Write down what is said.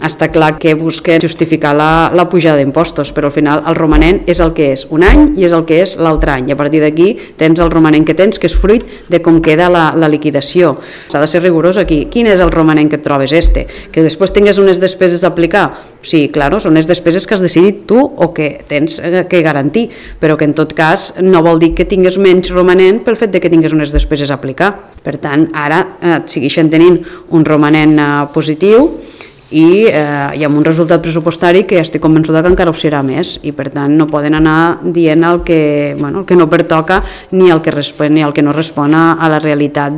Està clar que busquen justificar la pujada d'impostos, però al final el romanent és el que és un any i és el que és l'altre any, i a partir d'aquí tens el romanent que tens, que és fruit de com queda la liquidació. S'ha de ser rigorós aquí. Quin és el romanent que et trobes Que després tingues unes despeses a aplicar? Sí, claro, són les despeses que has decidit tu o que tens que garantir, però que en tot cas no vol dir que tingues menys romanent pel fet de que tingues unes despeses a aplicar. Per tant, ara segueixen tenint un romanent positiu i amb un resultat pressupostari que estic convençuda que encara ho serà més, i per tant no poden anar dient el que no pertoca ni el que no respon a la realitat